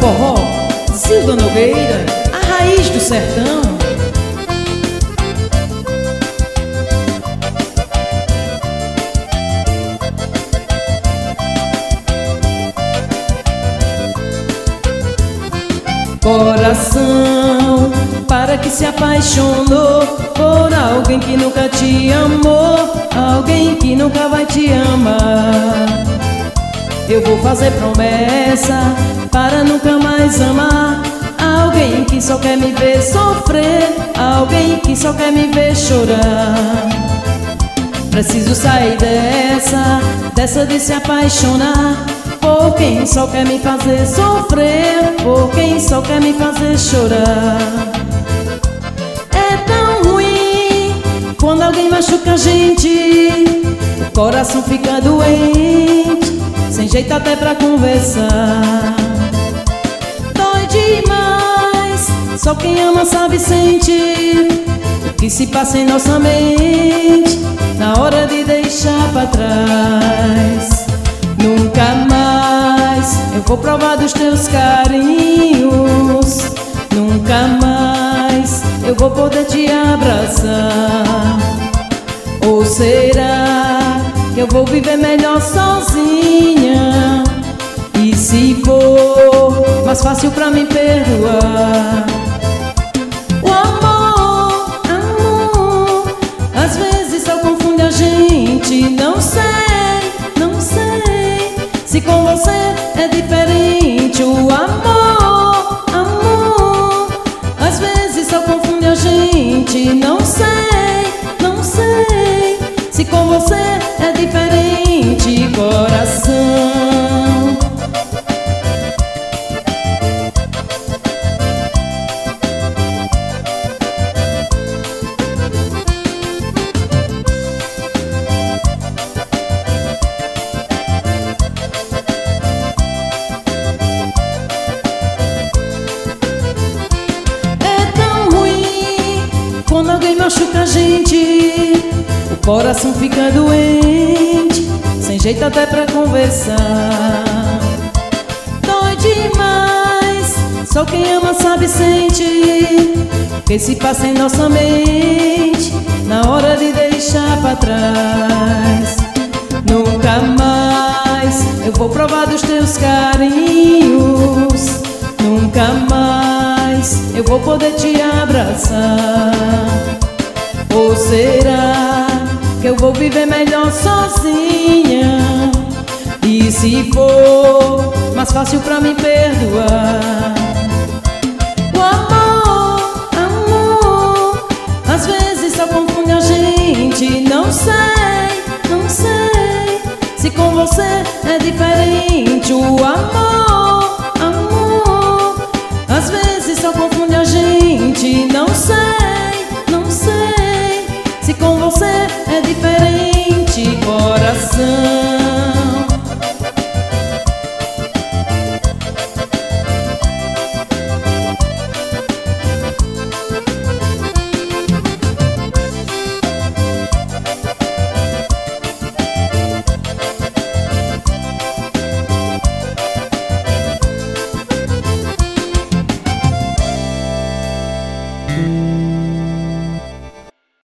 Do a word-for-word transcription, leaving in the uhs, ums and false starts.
forró, Zilda Nogueira, a raiz do sertão. Coração, para que se apaixonou por alguém que nunca te amou, alguém que nunca vai te amar. Eu vou fazer promessa para nunca mais amar alguém que só quer me ver sofrer, alguém que só quer me ver chorar. Preciso sair dessa, dessa de se apaixonar por quem só quer me fazer sofrer, por quem só quer me fazer chorar. É tão ruim quando alguém machuca a gente, o coração fica doente, sem jeito até pra conversar. Dói demais, só quem ama sabe sentir o que se passa em nossa mente na hora de deixar pra trás. Nunca mais eu vou provar dos teus carinhos, nunca mais eu vou poder te abraçar. Ou será que eu vou viver melhor sozinha? E se for mais fácil pra me perdoar? O amor, amor, às vezes só confunde a gente. Não sei, não sei se com você é diferente. O amor, amor, às vezes só confunde a gente. Não sei, não sei se com você é diferente, coração. Quando alguém machuca a gente, o coração fica doente, sem jeito até pra conversar. Dói demais, só quem ama sabe sentir o que se passa em nossa mente na hora de deixar pra trás. Nunca mais eu vou provar dos teus carinhos, nunca mais eu vou poder te abraçar. Ou será que eu vou viver melhor sozinha? E se for mais fácil pra me perdoar? O amor, amor, às vezes só confunde a gente. Não sei, não sei se com você é diferente. O amor, amor, às vezes só confunde a gente. Não sei, não sei se com você é diferente.